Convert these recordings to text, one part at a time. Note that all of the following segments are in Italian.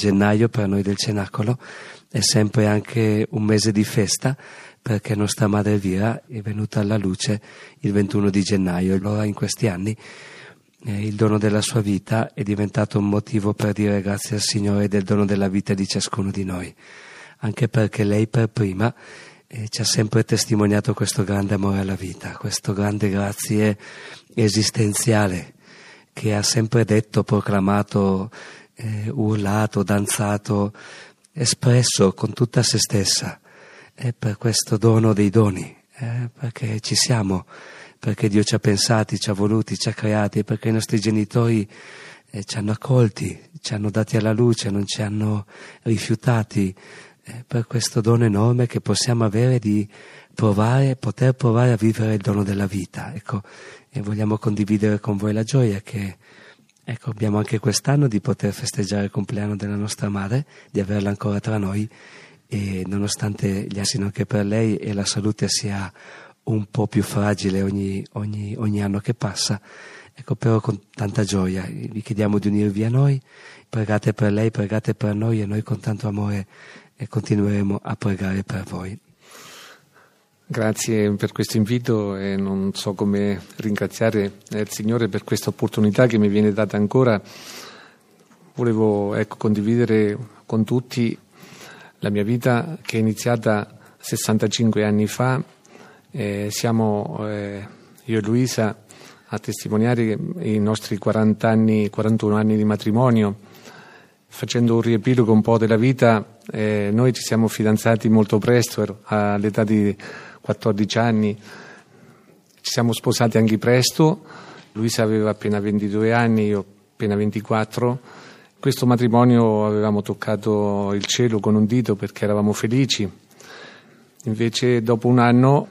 gennaio per noi del Cenacolo è sempre anche un mese di festa, perché nostra madre Elvira è venuta alla luce il 21 di gennaio. Allora in questi anni il dono della sua vita è diventato un motivo per dire grazie al Signore del dono della vita di ciascuno di noi, anche perché lei per prima ci ha sempre testimoniato questo grande amore alla vita, questo grande grazie esistenziale che ha sempre detto, proclamato, urlato, danzato, espresso con tutta se stessa, per questo dono dei doni, perché ci siamo, perché Dio ci ha pensati, ci ha voluti, ci ha creati, perché i nostri genitori ci hanno accolti, ci hanno dati alla luce, non ci hanno rifiutati, per questo dono enorme che possiamo avere di poter provare a vivere il dono della vita. Ecco, e vogliamo condividere con voi la gioia che abbiamo anche quest'anno di poter festeggiare il compleanno della nostra madre, di averla ancora tra noi, e nonostante gli assino che per lei e la salute sia un po' più fragile ogni anno che passa, ecco, però con tanta gioia vi chiediamo di unirvi a noi, pregate per lei, pregate per noi, e noi con tanto amore continueremo a pregare per voi. Grazie per questo invito, e non so come ringraziare il Signore per questa opportunità che mi viene data ancora. Volevo condividere con tutti la mia vita, che è iniziata 65 anni fa. Siamo io e Luisa a testimoniare i nostri 41 anni di matrimonio. Facendo un riepilogo un po' della vita, noi ci siamo fidanzati molto presto, all'età di 14 anni, ci siamo sposati anche presto. Luisa aveva appena 22 anni, io appena 24. Questo matrimonio avevamo toccato il cielo con un dito perché eravamo felici. Invece dopo un anno,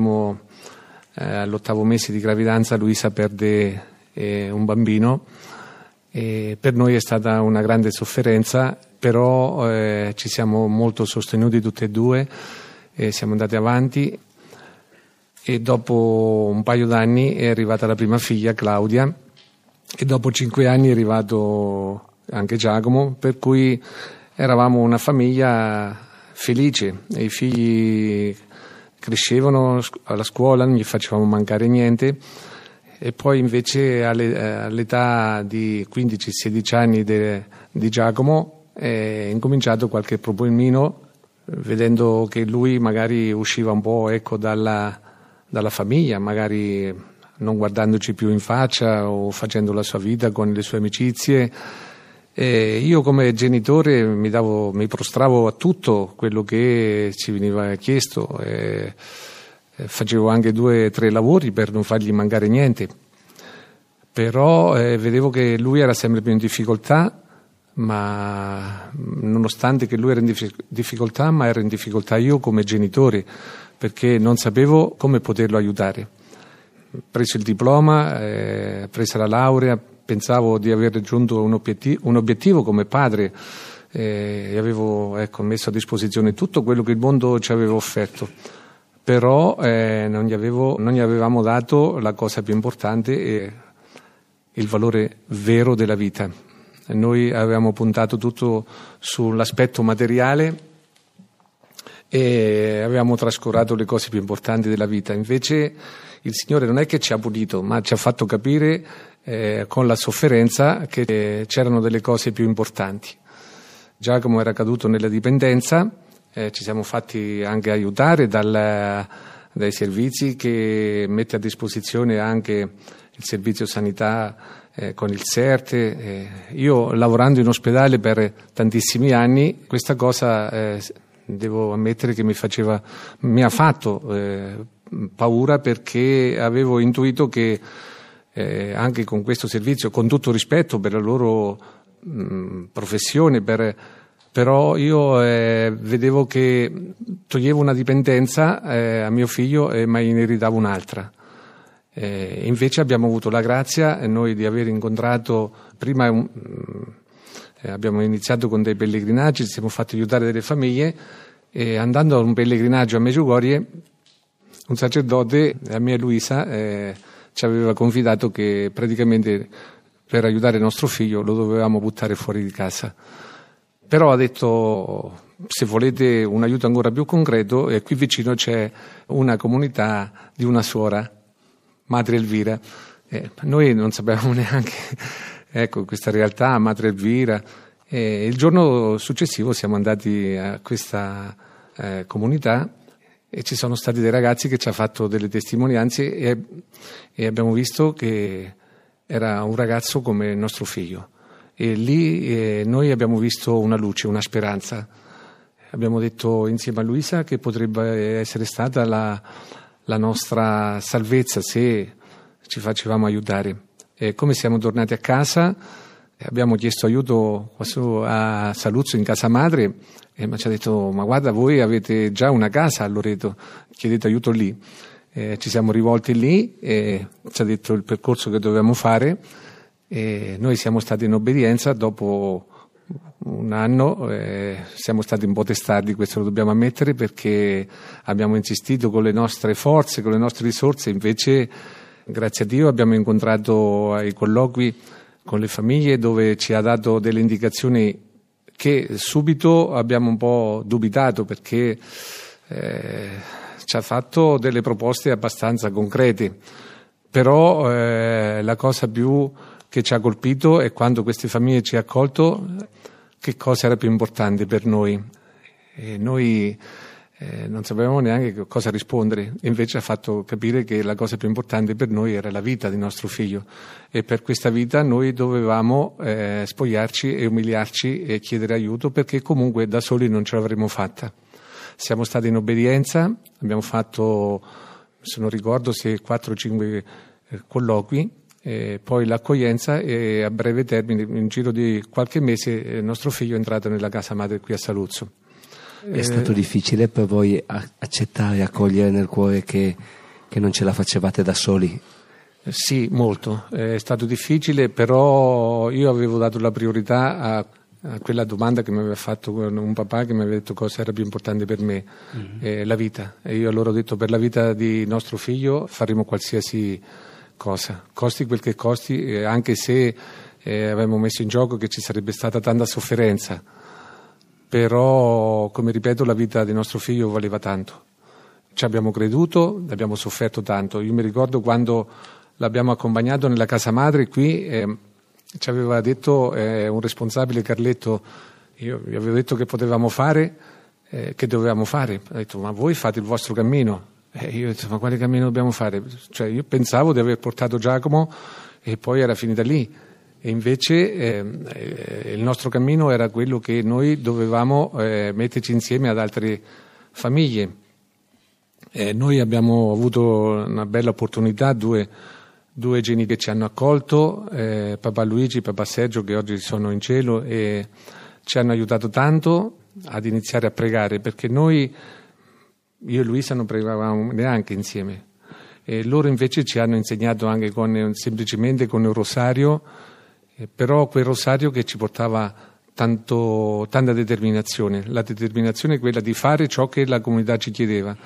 all'8° mese di gravidanza, Luisa perde un bambino, e per noi è stata una grande sofferenza, però ci siamo molto sostenuti tutti e due, e siamo andati avanti, e dopo un paio d'anni è arrivata la prima figlia, Claudia, e dopo 5 anni è arrivato anche Giacomo, per cui eravamo una famiglia felice, e i figli crescevano alla scuola, non gli facevamo mancare niente. E poi invece all'età di 15-16 anni di Giacomo è incominciato qualche problemino, vedendo che lui magari usciva un po' dalla famiglia, magari non guardandoci più in faccia o facendo la sua vita con le sue amicizie. E io come genitore mi prostravo a tutto quello che ci veniva chiesto, e facevo anche 2 o 3 lavori per non fargli mancare niente, però vedevo che lui era sempre più in difficoltà, ma nonostante che lui era in difficoltà, ma ero in difficoltà io come genitore, perché non sapevo come poterlo aiutare. Preso il diploma, presa la laurea, pensavo di aver raggiunto un obiettivo come padre, e avevo messo a disposizione tutto quello che il mondo ci aveva offerto, però non gli avevamo dato la cosa più importante, il valore vero della vita. Noi avevamo puntato tutto sull'aspetto materiale e avevamo trascurato le cose più importanti della vita. Invece il Signore non è che ci ha punito, ma ci ha fatto capire con la sofferenza che c'erano delle cose più importanti. Giacomo era caduto nella dipendenza, ci siamo fatti anche aiutare dai servizi che mette a disposizione anche il servizio sanità con il CERT. Io lavorando in ospedale per tantissimi anni, questa cosa devo ammettere che mi ha fatto paura, perché avevo intuito che anche con questo servizio, con tutto rispetto per la loro professione, però io vedevo che toglievo una dipendenza a mio figlio e me ne ridavo un'altra. Invece abbiamo avuto la grazia noi di aver incontrato prima abbiamo iniziato con dei pellegrinaggi, ci siamo fatti aiutare delle famiglie, e andando a un pellegrinaggio a Medjugorje un sacerdote, a me e Luisa, ci aveva confidato che praticamente per aiutare il nostro figlio lo dovevamo buttare fuori di casa. Però ha detto, se volete un aiuto ancora più concreto, qui vicino c'è una comunità di una suora, Madre Elvira. Noi non sapevamo neanche questa realtà, Madre Elvira. Il giorno successivo siamo andati a questa comunità e ci sono stati dei ragazzi che ci hanno fatto delle testimonianze e abbiamo visto che era un ragazzo come il nostro figlio. E lì noi abbiamo visto una luce, una speranza. Abbiamo detto insieme a Luisa che potrebbe essere stata la nostra salvezza se ci facevamo aiutare. E come siamo tornati a casa abbiamo chiesto aiuto a Saluzzo in casa madre e ci ha detto: ma guarda, voi avete già una casa a Loreto, chiedete aiuto lì. Ci siamo rivolti lì e ci ha detto il percorso che dovevamo fare e noi siamo stati in obbedienza. Dopo un anno siamo stati un po' testardi, questo lo dobbiamo ammettere, perché abbiamo insistito con le nostre forze, con le nostre risorse. Invece, grazie a Dio, abbiamo incontrato ai colloqui con le famiglie dove ci ha dato delle indicazioni che subito abbiamo un po' dubitato, perché ci ha fatto delle proposte abbastanza concrete. Però la cosa più che ci ha colpito è quando queste famiglie ci ha accolto, che cosa era più importante per noi. E noi non sapevamo neanche cosa rispondere, invece ha fatto capire che la cosa più importante per noi era la vita di nostro figlio, e per questa vita noi dovevamo spogliarci e umiliarci e chiedere aiuto, perché comunque da soli non ce l'avremmo fatta. Siamo stati in obbedienza, abbiamo fatto, se non ricordo, se 4 o 5 colloqui, poi l'accoglienza, e a breve termine, in giro di qualche mese, il nostro figlio è entrato nella casa madre qui a Saluzzo. È stato difficile per voi accettare e accogliere nel cuore che non ce la facevate da soli? Sì, molto. È stato difficile, però io avevo dato la priorità a quella domanda che mi aveva fatto un papà, che mi aveva detto cosa era più importante per me, la vita. E io allora ho detto: per la vita di nostro figlio faremo qualsiasi cosa, costi quel che costi, anche se avevamo messo in gioco che ci sarebbe stata tanta sofferenza. Però, come ripeto, la vita di nostro figlio valeva tanto. Ci abbiamo creduto, abbiamo sofferto tanto. Io mi ricordo quando l'abbiamo accompagnato nella casa madre qui, ci aveva detto un responsabile, Carletto, io gli avevo detto che potevamo fare, che dovevamo fare. Ha detto: ma voi fate il vostro cammino. Io ho detto: ma quale cammino dobbiamo fare? Cioè, io pensavo di aver portato Giacomo e poi era finita lì. E invece il nostro cammino era quello che noi dovevamo metterci insieme ad altre famiglie. Noi abbiamo avuto una bella opportunità, due geni che ci hanno accolto, papà Luigi e papà Sergio, che oggi sono in cielo, e ci hanno aiutato tanto ad iniziare a pregare, perché noi, io e Luisa, non pregavamo neanche insieme, e loro invece ci hanno insegnato anche semplicemente con il rosario, però quel rosario che ci portava tanta determinazione. La determinazione è quella di fare ciò che la comunità ci chiedeva.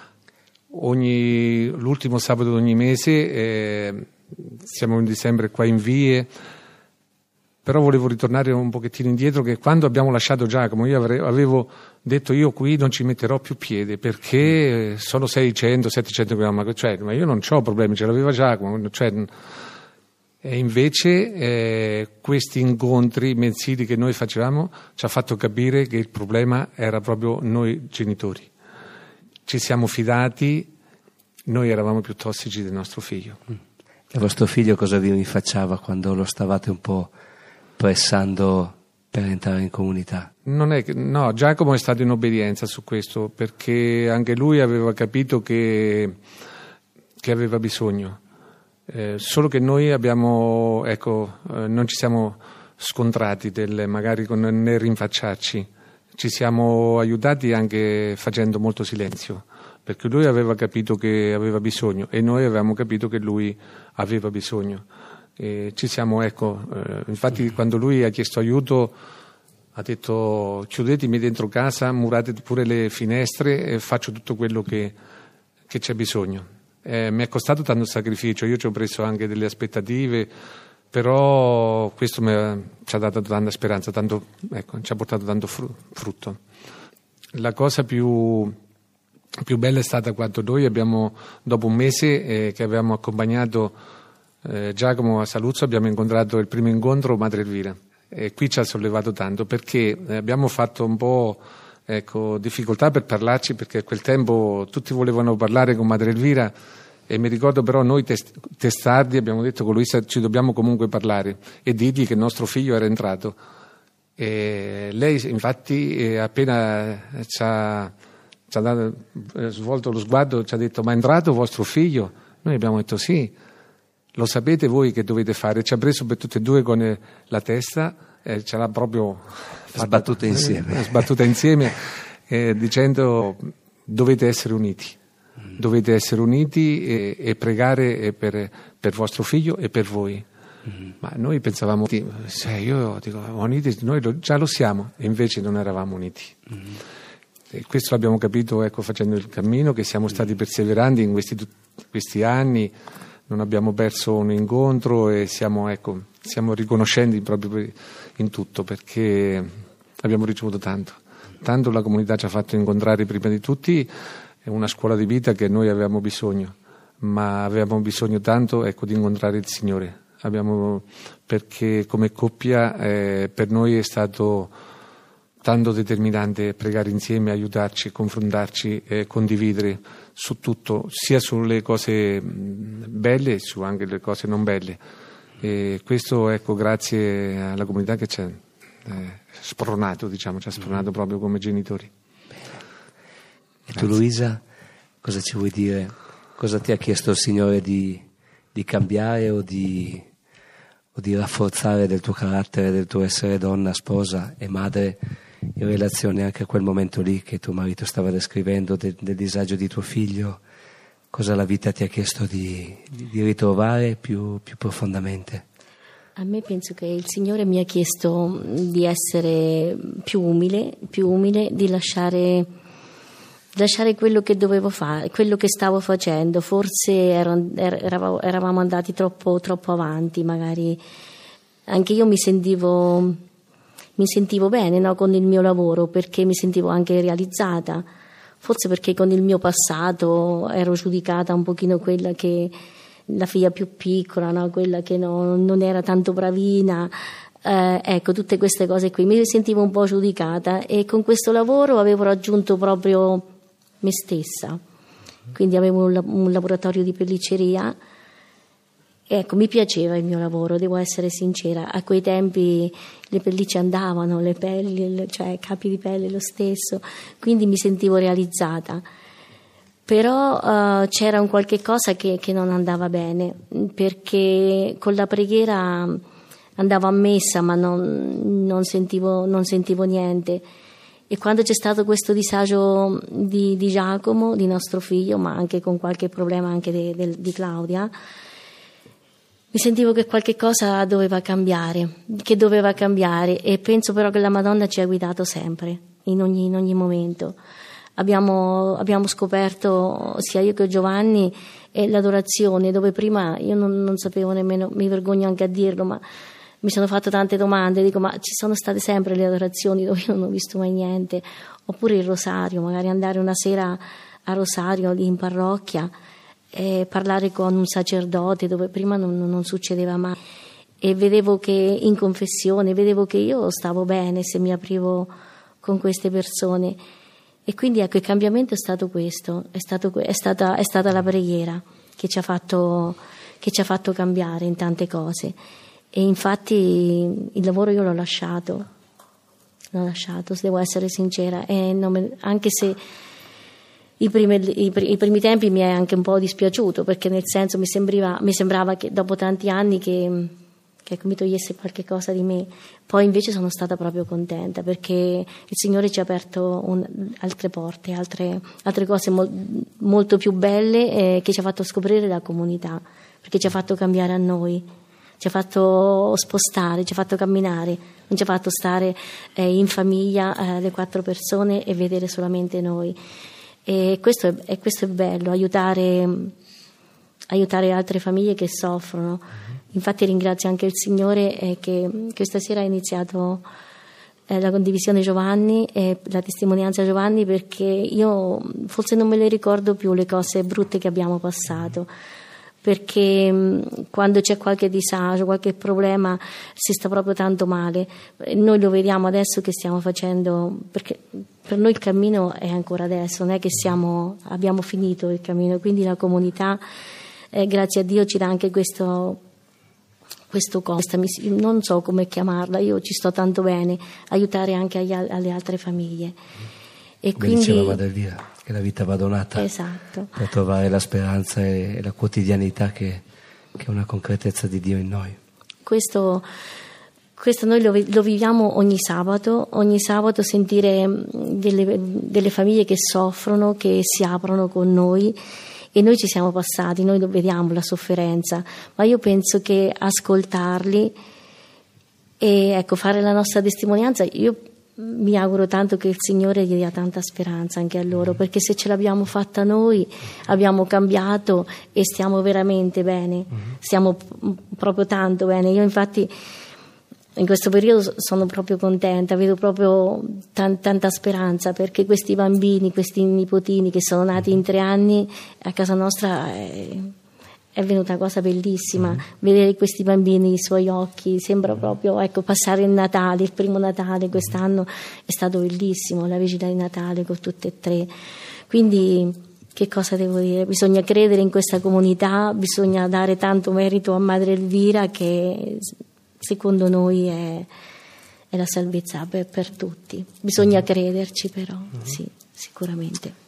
L'ultimo sabato di ogni mese siamo in dicembre qua in Vie, però volevo ritornare un pochettino indietro, che quando abbiamo lasciato Giacomo io avevo detto: io qui non ci metterò più piede, perché sono 600-700 km, ma io non ho problemi, ce l'aveva Giacomo, e invece questi incontri mensili che noi facevamo ci ha fatto capire che il problema era proprio noi genitori. Ci siamo fidati, noi eravamo più tossici del nostro figlio. E vostro figlio cosa vi rifacciava quando lo stavate un po' pressando per entrare in comunità? No, Giacomo è stato in obbedienza su questo, perché anche lui aveva capito che aveva bisogno. Solo che noi abbiamo, non ci siamo scontrati magari nel rinfacciarci, ci siamo aiutati anche facendo molto silenzio, perché lui aveva capito che aveva bisogno e noi avevamo capito che lui aveva bisogno. E ci siamo, infatti quando lui ha chiesto aiuto ha detto: chiudetemi dentro casa, murate pure le finestre e faccio tutto quello che c'è bisogno. Mi è costato tanto sacrificio, io ci ho preso anche delle aspettative Però questo ci ha dato tanta speranza, ci ha portato tanto frutto. La cosa più bella è stata quando noi abbiamo, dopo un mese che avevamo accompagnato Giacomo a Saluzzo, abbiamo incontrato il primo incontro Madre Elvira, e qui ci ha sollevato tanto, perché abbiamo fatto un po' difficoltà per parlarci, perché a quel tempo tutti volevano parlare con Madre Elvira, e mi ricordo però noi testardi abbiamo detto con Luisa ci dobbiamo comunque parlare e dirgli che il nostro figlio era entrato. E lei infatti appena ci ha svolto lo sguardo ci ha detto: ma è entrato vostro figlio? Noi abbiamo detto sì, lo sapete voi che dovete fare. Ci ha preso per tutte e due con la testa, ce l'ha proprio sbattuta insieme dicendo: dovete essere uniti. Dovete essere uniti e pregare per vostro figlio e per voi. Ma noi pensavamo, io dico, uniti, noi già lo siamo, e invece non eravamo uniti. E questo l'abbiamo capito facendo il cammino, che siamo stati perseveranti in questi anni, non abbiamo perso un incontro, e siamo riconoscenti proprio in tutto, perché abbiamo ricevuto tanto la comunità ci ha fatto incontrare prima di tutti. È una scuola di vita che noi avevamo bisogno, ma avevamo bisogno tanto di incontrare il Signore. Perché come coppia per noi è stato tanto determinante pregare insieme, aiutarci, confrontarci, condividere su tutto, sia sulle cose belle, su anche le cose non belle. E questo grazie alla comunità che ci ha spronato, ci ha spronato proprio come genitori. E tu, Luisa, cosa ci vuoi dire? Cosa ti ha chiesto il Signore di cambiare o di rafforzare del tuo carattere, del tuo essere donna, sposa e madre, in relazione anche a quel momento lì che tuo marito stava descrivendo, del disagio di tuo figlio? Cosa la vita ti ha chiesto di ritrovare più profondamente? A me penso che il Signore mi ha chiesto di essere più umile, di lasciare quello che dovevo fare, quello che stavo facendo. Forse eravamo andati troppo avanti, magari anche io mi sentivo bene, no, con il mio lavoro, perché mi sentivo anche realizzata. Forse perché con il mio passato ero giudicata un pochino quella che la figlia più piccola, no, quella che non era tanto bravina. Tutte queste cose qui mi sentivo un po' giudicata, e con questo lavoro avevo raggiunto proprio me stessa. Quindi avevo un laboratorio di pellicceria, mi piaceva il mio lavoro, devo essere sincera. A quei tempi le pellicce andavano, le pelli, cioè capi di pelle lo stesso, quindi mi sentivo realizzata. Però c'era un qualche cosa che non andava bene, perché con la preghiera andavo a messa, ma non sentivo niente. E quando c'è stato questo disagio di Giacomo, di nostro figlio, ma anche con qualche problema anche di Claudia, mi sentivo che qualche cosa doveva cambiare, e penso però che la Madonna ci ha guidato sempre, in ogni momento. Abbiamo scoperto, sia io che Giovanni, l'adorazione, dove prima io non sapevo nemmeno, mi vergogno anche a dirlo, ma mi sono fatto tante domande, dico: ma ci sono state sempre le adorazioni dove io non ho visto mai niente? Oppure il rosario, magari andare una sera a Rosario lì in parrocchia e parlare con un sacerdote, dove prima non succedeva mai. E vedevo che in confessione, vedevo che io stavo bene se mi aprivo con queste persone. E quindi il cambiamento è stato questo, è stata la preghiera che ci ha fatto cambiare in tante cose. E infatti il lavoro io l'ho lasciato, se devo essere sincera, anche se i primi tempi mi è anche un po' dispiaciuto, perché nel senso mi sembrava che dopo tanti anni che mi togliesse qualche cosa di me. Poi invece sono stata proprio contenta, perché il Signore ci ha aperto altre porte, altre cose molto più belle, che ci ha fatto scoprire la comunità, perché ci ha fatto cambiare a noi, ci ha fatto spostare, ci ha fatto camminare, non ci ha fatto stare in famiglia le 4 persone e vedere solamente noi. E questo è bello, aiutare altre famiglie che soffrono. infatti ringrazio anche il Signore che questa sera ha iniziato la condivisione Giovanni e la testimonianza Giovanni, perché io forse non me le ricordo più le cose brutte che abbiamo passato, perché quando c'è qualche disagio, qualche problema, si sta proprio tanto male. Noi lo vediamo adesso che stiamo facendo, perché per noi il cammino è ancora adesso, non è che abbiamo finito il cammino, quindi la comunità, grazie a Dio, ci dà anche questa non so come chiamarla, io ci sto tanto bene, aiutare anche alle altre famiglie. E quindi diceva Madre Elvira che la vita va donata, esatto, per trovare la speranza e la quotidianità che è una concretezza di Dio in noi. Questo noi lo viviamo ogni sabato sentire delle famiglie che soffrono, che si aprono con noi. E noi ci siamo passati, noi lo vediamo la sofferenza, ma io penso che ascoltarli e fare la nostra testimonianza, io mi auguro tanto che il Signore gli dia tanta speranza anche a loro, perché se ce l'abbiamo fatta noi, abbiamo cambiato e stiamo veramente bene, stiamo proprio tanto bene. Io infatti in questo periodo sono proprio contenta, vedo proprio tanta speranza, perché questi bambini, questi nipotini che sono nati in 3 anni a casa nostra è venuta una cosa bellissima. Vedere questi bambini, i suoi occhi, sembra proprio passare il Natale, il primo Natale quest'anno è stato bellissimo, la vigilia di Natale con tutte e 3. Quindi che cosa devo dire? Bisogna credere in questa comunità, bisogna dare tanto merito a Madre Elvira, che secondo noi è la salvezza per tutti. Bisogna crederci, però, sì, sicuramente.